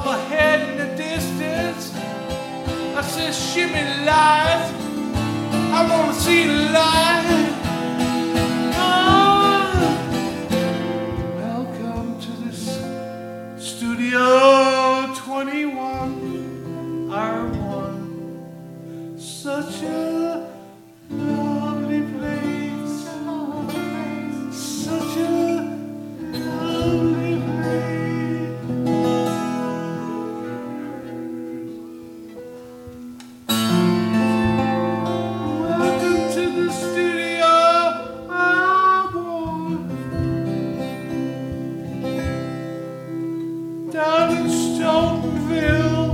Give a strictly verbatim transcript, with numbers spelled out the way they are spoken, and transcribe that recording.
up ahead in the distance. I said, shimmy light, I wanna see the light. Oh, welcome to this Studio twenty-one, R one. Such a lovely place, such a lovely place. Welcome to the Studio R one, down in Stoneville.